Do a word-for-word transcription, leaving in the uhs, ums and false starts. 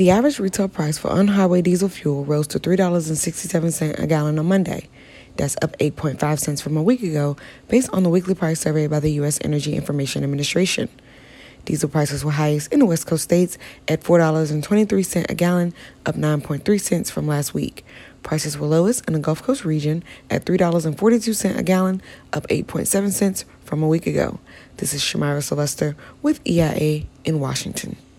The average retail price for on-highway diesel fuel rose to three dollars and sixty-seven cents a gallon on Monday. That's up eight point five cents from a week ago, based on the weekly price survey by the U S Energy Information Administration. Diesel prices were highest in the West Coast states at four dollars and twenty-three cents a gallon, up nine point three cents from last week. Prices were lowest in the Gulf Coast region at three dollars and forty-two cents a gallon, up eight point seven cents from a week ago. This is Shamira Sylvester with E I A in Washington.